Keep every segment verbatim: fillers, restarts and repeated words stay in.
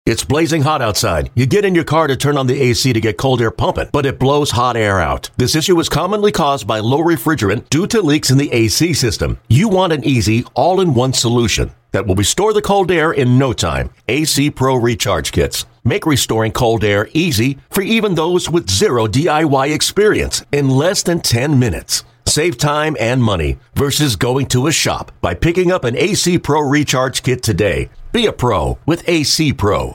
It's blazing hot outside. You get in your car to turn on the A C to get cold air pumping, but it blows hot air out. This issue is commonly caused by low refrigerant due to leaks in the A C system. You want an easy, all-in-one solution that will restore the cold air in no time. A C Pro Recharge Kits make restoring cold air easy for even those with zero D I Y experience in less than ten minutes. Save time and money versus going to a shop by picking up an A C Pro Recharge Kit today. Be a pro with A C Pro.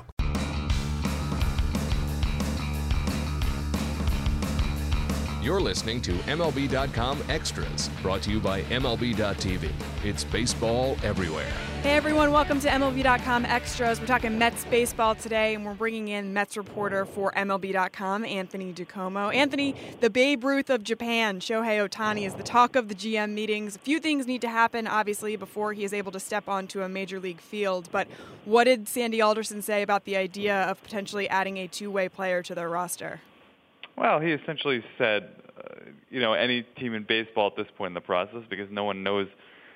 You're listening to M L B dot com Extras, brought to you by M L B dot T V. It's baseball everywhere. Hey everyone, welcome to M L B dot com Extras. We're talking Mets baseball today, and we're bringing in Mets reporter for M L B dot com, Anthony DiComo. Anthony, the Babe Ruth of Japan, Shohei Ohtani, is the talk of the G M meetings. A few things need to happen, obviously, before he is able to step onto a major league field. But what did Sandy Alderson say about the idea of potentially adding a two-way player to their roster? Well, he essentially said, uh, you know, any team in baseball at this point in the process, because no one knows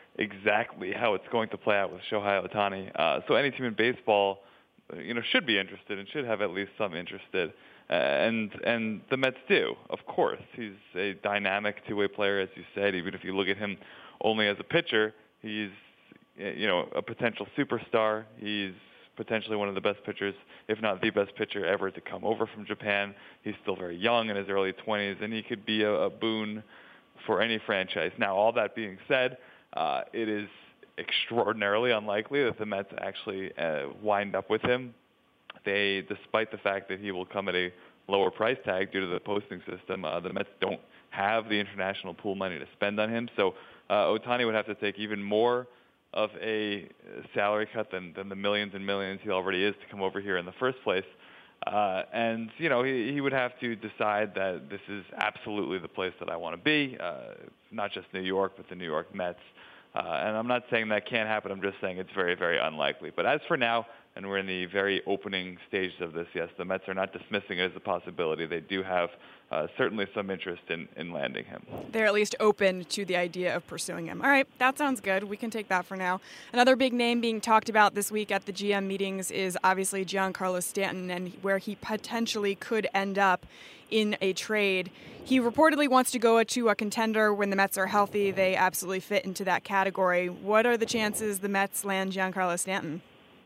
exactly how it's going to play out with Shohei Ohtani. Uh, so any team in baseball, you know, should be interested and should have at least some interested. Uh, and and the Mets do, of course. He's a dynamic two-way player, as you said. Even if you look at him only as a pitcher, he's, you know, a potential superstar. He's potentially one of the best pitchers, if not the best pitcher ever to come over from Japan. He's still very young in his early twenties, and he could be a, a boon for any franchise. Now, all that being said, uh, it is extraordinarily unlikely that the Mets actually uh, wind up with him. They, despite the fact that he will come at a lower price tag due to the posting system, uh, the Mets don't have the international pool money to spend on him. So uh, Ohtani would have to take even more of a salary cut than, than the millions and millions he already is to come over here in the first place. Uh, and, you know, he, he would have to decide that this is absolutely the place that I want to be, uh, not just New York, but the New York Mets. Uh, and I'm not saying that can't happen. I'm just saying it's very, very unlikely. But as for now, and we're in the very opening stages of this, yes, the Mets are not dismissing it as a possibility. They do have uh, certainly some interest in, in landing him. They're at least open to the idea of pursuing him. All right, that sounds good. We can take that for now. Another big name being talked about this week at the G M meetings is obviously Giancarlo Stanton, and where he potentially could end up in a trade. He reportedly wants to go to a contender when the Mets are healthy. They absolutely fit into that category. What are the chances the Mets land Giancarlo Stanton?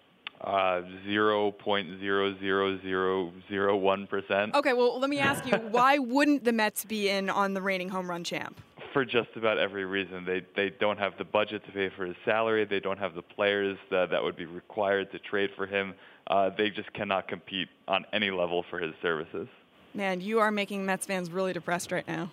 Uh, zero point zero zero zero zero one percent. Okay, well, let me ask you, why wouldn't the Mets be in on the reigning home run champ? For just about every reason. They they don't have the budget to pay for his salary. They don't have the players that, that would be required to trade for him. Uh, they just cannot compete on any level for his services. Man, you are making Mets fans really depressed right now.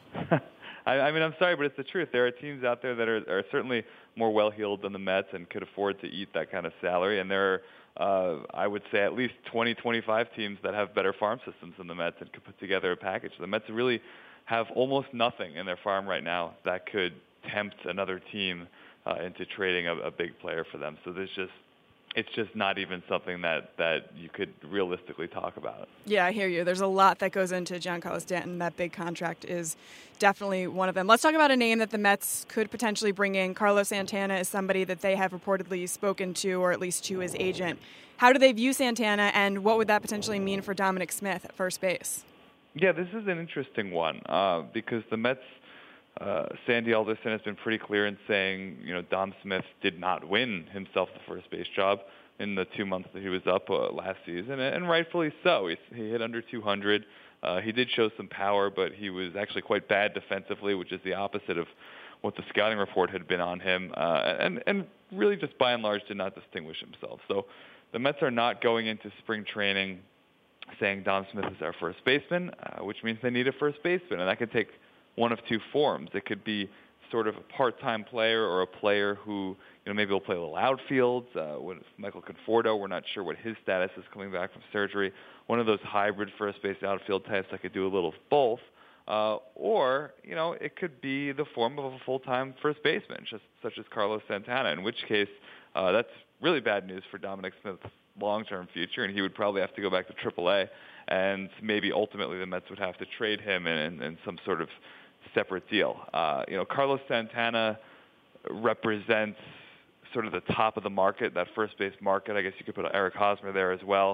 I, I mean, I'm sorry, but it's the truth. There are teams out there that are, are certainly more well-heeled than the Mets and could afford to eat that kind of salary. And there are, uh, I would say, at least twenty, twenty-five teams that have better farm systems than the Mets and could put together a package. The Mets really have almost nothing in their farm right now that could tempt another team uh, into trading a, a big player for them. So there's just it's just not even something that, that you could realistically talk about. Yeah, I hear you. There's a lot that goes into Giancarlo Stanton. That big contract is definitely one of them. Let's talk about a name that the Mets could potentially bring in. Carlos Santana is somebody that they have reportedly spoken to, or at least to his agent. How do they view Santana, and what would that potentially mean for Dominic Smith at first base? Yeah, this is an interesting one uh, because the Mets, Uh, Sandy Alderson has been pretty clear in saying, you know, Dom Smith did not win himself the first base job in the two months that he was up uh, last season, and, and rightfully so. He, he hit under two hundred. Uh, he did show some power, but he was actually quite bad defensively, which is the opposite of what the scouting report had been on him, uh, and, and really just by and large did not distinguish himself. So the Mets are not going into spring training saying Dom Smith is our first baseman, uh, which means they need a first baseman, and that could take one of two forms. It could be sort of a part-time player or a player who, you know, maybe will play a little outfield. Uh, with Michael Conforto, we're not sure what his status is coming back from surgery. One of those hybrid first base outfield types that could do a little of both. Uh, or, you know, it could be the form of a full-time first baseman, just, such as Carlos Santana, in which case uh, that's really bad news for Dominic Smith's long-term future, and he would probably have to go back to triple A, and maybe ultimately the Mets would have to trade him in, in, in some sort of separate deal. Uh, you know, Carlos Santana represents sort of the top of the market, that first base market. I guess you could put Eric Hosmer there as well.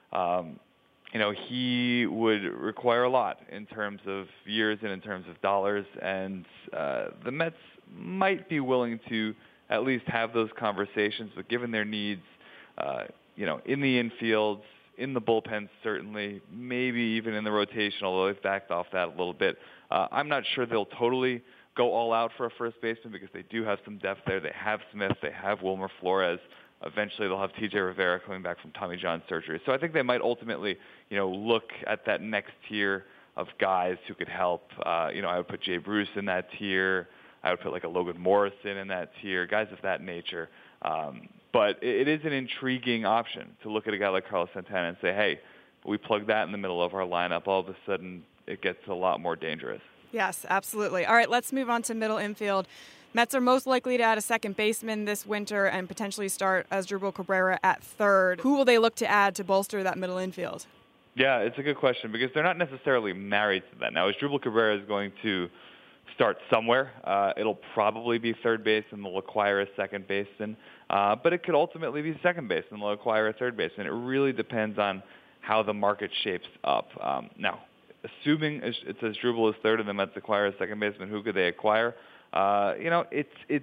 Um, you know, he would require a lot in terms of years and in terms of dollars, and uh, the Mets might be willing to at least have those conversations, but given their needs, uh, you know, in the infields, in the bullpen certainly, maybe even in the rotation, although they've backed off that a little bit. Uh, I'm not sure they'll totally go all out for a first baseman because they do have some depth there. They have Smith, they have Wilmer Flores. Eventually they'll have T J Rivera coming back from Tommy John surgery. So I think they might ultimately, you know, look at that next tier of guys who could help. Uh, you know, I would put Jay Bruce in that tier. I would put like a Logan Morrison in that tier, guys of that nature. Um, but it, it is an intriguing option to look at a guy like Carlos Santana and say, hey, we plug that in the middle of our lineup. All of a sudden it gets a lot more dangerous. Yes, absolutely. All right, let's move on to middle infield. Mets are most likely to add a second baseman this winter and potentially start Asdrubal Cabrera at third. Who will they look to add to bolster that middle infield? Yeah, it's a good question because they're not necessarily married to that. Now, Asdrubal Cabrera is going to start somewhere. Uh, it'll probably be third base and they'll acquire a second baseman. Uh, but it could ultimately be second base and they'll acquire a third baseman. It really depends on how the market shapes up. Um, now, assuming it's Asdrubal is third and the Mets acquire a second baseman, who could they acquire? Uh, you know, it's it's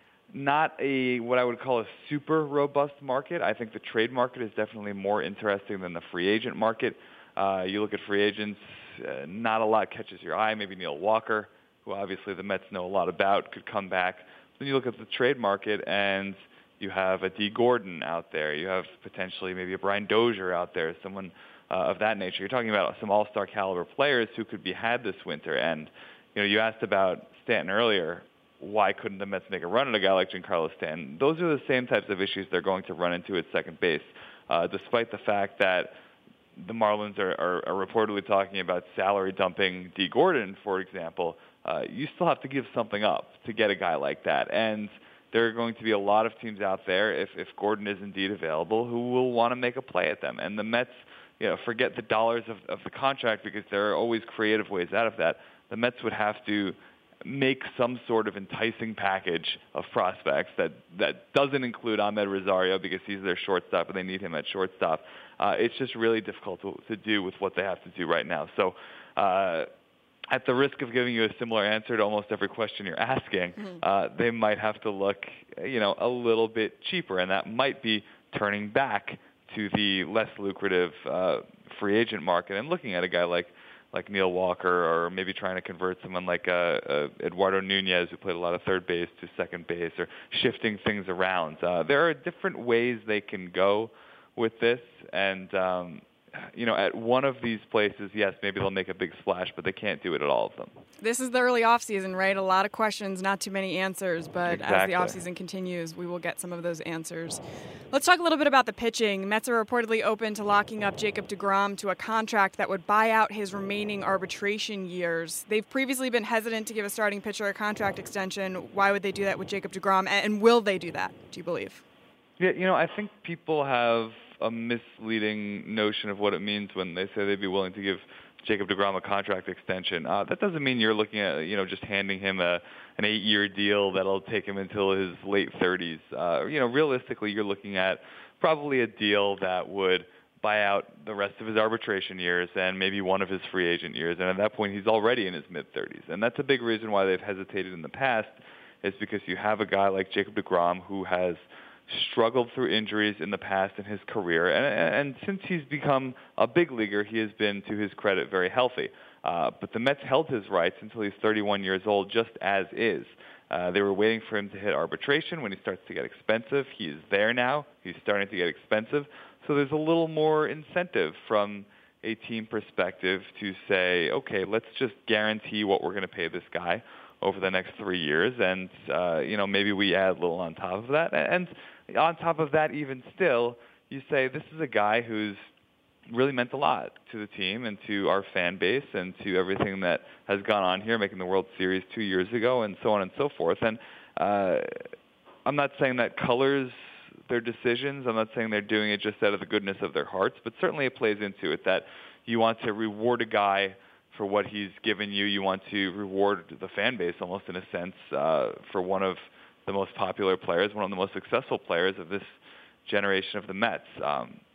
not a what I would call a super robust market. I think the trade market is definitely more interesting than the free agent market. Uh, you look at free agents, uh, not a lot catches your eye. Maybe Neil Walker, who obviously the Mets know a lot about, could come back. Then you look at the trade market, and you have a D. Gordon out there. You have potentially maybe a Brian Dozier out there, someone uh, of that nature. You're talking about some all-star caliber players who could be had this winter. And you know, you asked about Stanton earlier. Why couldn't the Mets make a run at a guy like Giancarlo Stanton? Those are the same types of issues they're going to run into at second base, uh, despite the fact that the Marlins are, are, are reportedly talking about salary dumping D. Gordon, for example. Uh, you still have to give something up to get a guy like that. And there are going to be a lot of teams out there, if, if Gordon is indeed available, who will want to make a play at them. And the Mets, you know, forget the dollars of, of the contract because there are always creative ways out of that. The Mets would have to make some sort of enticing package of prospects that, that doesn't include Ahmed Rosario because he's their shortstop and they need him at shortstop. Uh, it's just really difficult to, to do with what they have to do right now. So uh, at the risk of giving you a similar answer to almost every question you're asking, mm-hmm. uh, they might have to look, you know, a little bit cheaper, and that might be turning back to the less lucrative uh, free agent market and looking at a guy like like Neil Walker, or maybe trying to convert someone like uh, uh, Eduardo Nunez, who played a lot of third base, to second base, or shifting things around. Uh, there are different ways they can go with this, and um, you know, at one of these places, yes, maybe they'll make a big splash, but they can't do it at all of them. This is the early offseason, right? A lot of questions, not too many answers, but exactly. As the offseason continues, we will get some of those answers. Let's talk a little bit about the pitching. Mets are reportedly open to locking up Jacob deGrom to a contract that would buy out his remaining arbitration years. They've previously been hesitant to give a starting pitcher a contract extension. Why would they do that with Jacob deGrom, and will they do that, do you believe? Yeah, you know, I think people have a misleading notion of what it means when they say they'd be willing to give Jacob deGrom a contract extension. Uh, that doesn't mean you're looking at, you know, just handing him a an eight-year deal that'll take him until his late thirties. Uh, you know, realistically, you're looking at probably a deal that would buy out the rest of his arbitration years and maybe one of his free agent years. And at that point, he's already in his mid-thirties. And that's a big reason why they've hesitated in the past, is because you have a guy like Jacob deGrom who has struggled through injuries in the past in his career, and, and since he's become a big leaguer, he has been, to his credit, very healthy. Uh, but the Mets held his rights until he's thirty-one years old, just as is. Uh, they were waiting for him to hit arbitration when he starts to get expensive. He is there now. He's starting to get expensive. So there's a little more incentive from a team perspective to say, okay, let's just guarantee what we're going to pay this guy over the next three years, and uh, you know, maybe we add a little on top of that. And on top of that, even still, you say this is a guy who's really meant a lot to the team and to our fan base and to everything that has gone on here, making the World Series two years ago and so on and so forth. And uh, I'm not saying that colors their decisions. I'm not saying they're doing it just out of the goodness of their hearts, but certainly it plays into it that you want to reward a guy for what he's given you. You want to reward the fan base almost in a sense uh, for one of the most popular players, one of the most successful players of this generation of the Mets. Um,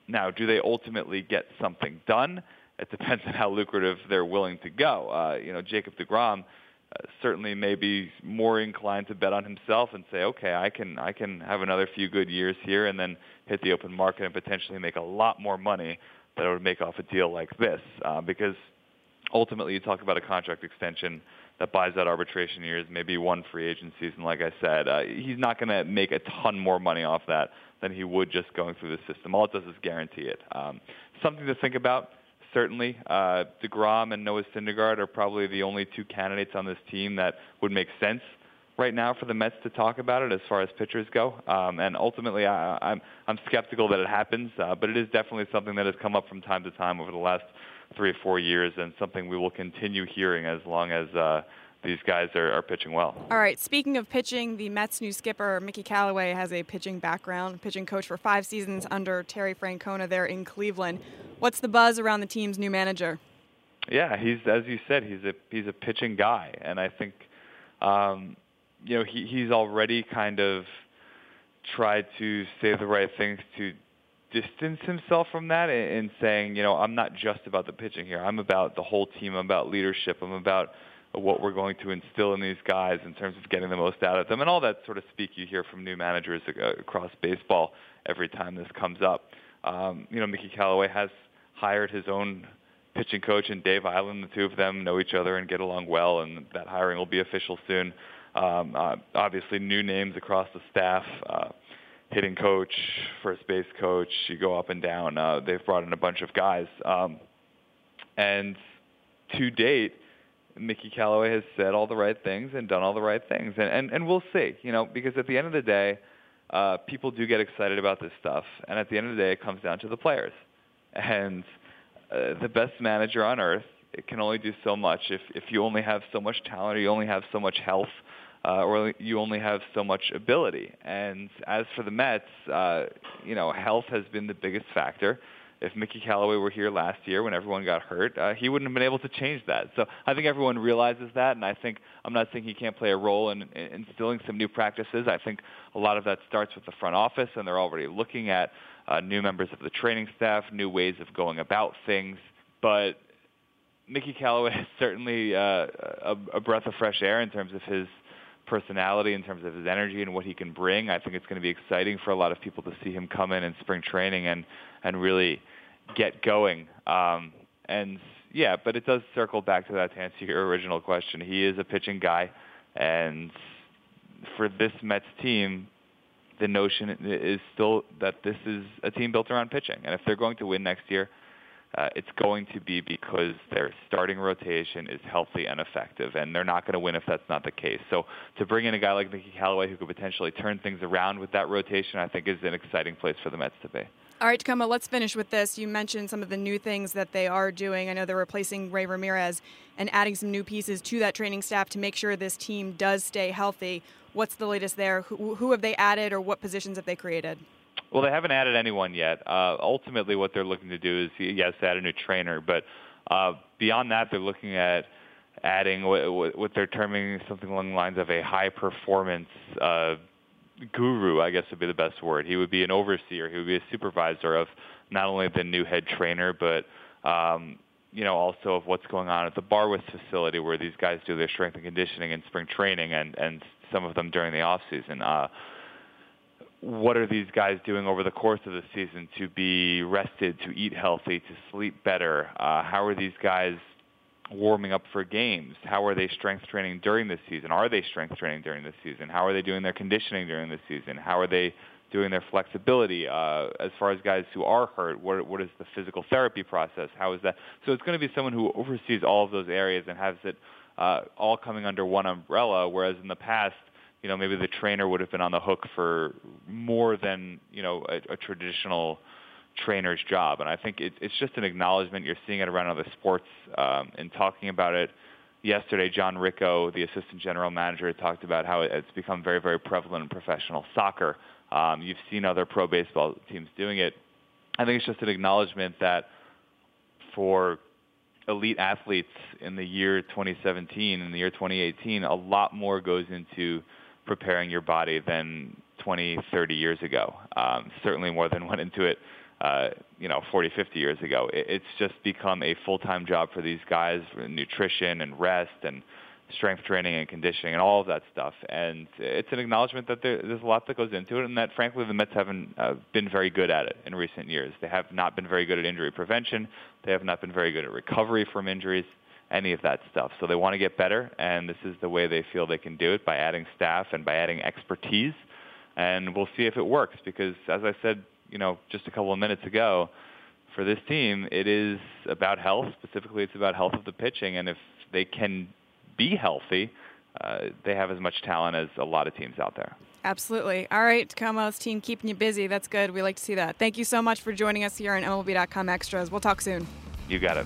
Now, do they ultimately get something done? It depends on how lucrative they're willing to go. Uh, you know, Jacob deGrom uh, certainly may be more inclined to bet on himself and say, okay, I can I can have another few good years here and then hit the open market and potentially make a lot more money that I would make off a deal like this. Uh, because ultimately you talk about a contract extension that buys out arbitration years, maybe one free agent season, like I said. Uh, he's not going to make a ton more money off that than he would just going through the system. All it does is guarantee it. Um, something to think about, certainly. Uh, deGrom and Noah Syndergaard are probably the only two candidates on this team that would make sense right now for the Mets to talk about it as far as pitchers go. Um, and ultimately, I, I'm, I'm skeptical that it happens, uh, but it is definitely something that has come up from time to time over the last three or four years and something we will continue hearing as long as uh, these guys are, are pitching well. All right, speaking of pitching, the Mets' new skipper, Mickey Callaway, has a pitching background, pitching coach for five seasons under Terry Francona there in Cleveland. What's the buzz around the team's new manager? Yeah, he's, as you said, he's a he's a pitching guy, and I think um, you know he he's already kind of tried to say the right things to distance himself from that and saying, you know, I'm not just about the pitching here. I'm about the whole team. I'm about leadership. I'm about what we're going to instill in these guys in terms of getting the most out of them. And all that sort of speak you hear from new managers across baseball every time this comes up. Um, you know, Mickey Callaway has hired his own pitching coach and Dave Eiland. The two of them know each other and get along well, and that hiring will be official soon. Um, uh, obviously, new names across the staff. Uh, hitting coach, first base coach, you go up and down. Uh, they've brought in a bunch of guys. Um, and to date, Mickey Callaway has said all the right things and done all the right things. And, and, and we'll see, you know, because at the end of the day, uh, people do get excited about this stuff. And at the end of the day, it comes down to the players. And uh, the best manager on earth, it can only do so much. If, if you only have so much talent or you only have so much health, Uh, or you only have so much ability. And as for the Mets, uh, you know, health has been the biggest factor. If Mickey Callaway were here last year when everyone got hurt, uh, he wouldn't have been able to change that. So I think everyone realizes that, and I think I'm not saying he can't play a role in, in instilling some new practices. I think a lot of that starts with the front office, and they're already looking at uh, new members of the training staff, new ways of going about things. But Mickey Callaway is certainly uh, a, a breath of fresh air in terms of his personality, in terms of his energy and what he can bring. I think it's going to be exciting for a lot of people to see him come in in spring training and, and really get going. Um, and, yeah, but it does circle back to that to answer your original question. He is a pitching guy, and for this Mets team, the notion is still that this is a team built around pitching. And if they're going to win next year, Uh, it's going to be because their starting rotation is healthy and effective, and they're not going to win if that's not the case. So to bring in a guy like Mickey Callaway who could potentially turn things around with that rotation, I think is an exciting place for the Mets to be. All right, Tacoma, let's finish with this. You mentioned some of the new things that they are doing. I know they're replacing Ray Ramirez and adding some new pieces to that training staff to make sure this team does stay healthy. What's the latest there? Who, who have they added, or what positions have they created? Well, they haven't added anyone yet. Uh, ultimately, what they're looking to do is, yes, add a new trainer. But uh, beyond that, they're looking at adding what, what they're terming something along the lines of a high-performance uh, guru, I guess would be the best word. He would be an overseer. He would be a supervisor of not only the new head trainer, but um, you know, also of what's going on at the Barwis facility where these guys do their strength and conditioning and spring training, and, and some of them during the off-season. Uh, what are these guys doing over the course of the season to be rested, to eat healthy, to sleep better? Uh, how are these guys warming up for games? How are they strength training during the season? Are they strength training during the season? How are they doing their conditioning during the season? How are they doing their flexibility? Uh, as far as guys who are hurt, what, what is the physical therapy process? How is that? So it's going to be someone who oversees all of those areas and has it uh, all coming under one umbrella, whereas in the past, you know, maybe the trainer would have been on the hook for more than, you know, a, a traditional trainer's job. And I think it, it's just an acknowledgement. You're seeing it around other sports. Um, and talking about it yesterday, John Ricco, the assistant general manager, talked about how it's become very, very prevalent in professional soccer. Um, you've seen other pro baseball teams doing it. I think it's just an acknowledgement that for elite athletes in the year twenty seventeen and the year twenty eighteen, a lot more goes into preparing your body than twenty, thirty years ago. Um, certainly more than went into it uh, you know, forty, fifty years ago. It's just become a full-time job for these guys, nutrition and rest and strength training and conditioning and all of that stuff. And it's an acknowledgement that there, there's a lot that goes into it, and that, frankly, the Mets haven't uh, been very good at it in recent years. They have not been very good at injury prevention. They have not been very good at recovery from injuries, any of that stuff. So they want to get better, and this is the way they feel they can do it, by adding staff and by adding expertise. And we'll see if it works, because, as I said, you know, just a couple of minutes ago, for this team, it is about health. Specifically, it's about health of the pitching, and if they can be healthy, uh, they have as much talent as a lot of teams out there. Absolutely. All right, Tacomo's team keeping you busy. That's good. We like to see that. Thank you so much for joining us here on M L B dot com Extras. We'll talk soon. You got it.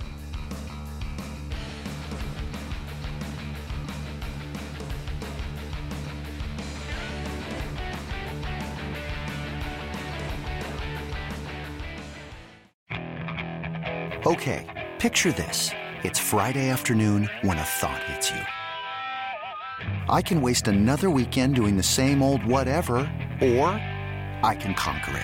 Okay, picture this. It's Friday afternoon when a thought hits you. I can waste another weekend doing the same old whatever, or I can conquer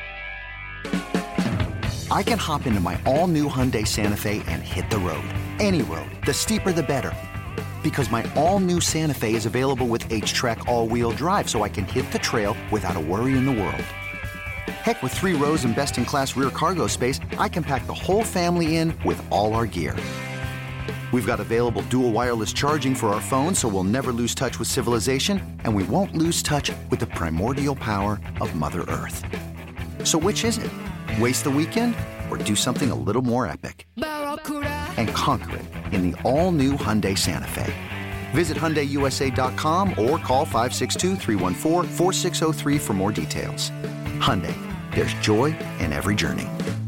it. I can hop into my all-new Hyundai Santa Fe and hit the road. Any road. The steeper, the better. Because my all-new Santa Fe is available with H-Track all-wheel drive, so I can hit the trail without a worry in the world. Heck, with three rows and best-in-class rear cargo space, I can pack the whole family in with all our gear. We've got available dual wireless charging for our phones, so we'll never lose touch with civilization, and we won't lose touch with the primordial power of Mother Earth. So which is it? Waste the weekend or do something a little more epic? And conquer it in the all-new Hyundai Santa Fe. Visit Hyundai U S A dot com or call five six two, three one four, four six zero three for more details. Hyundai, there's joy in every journey.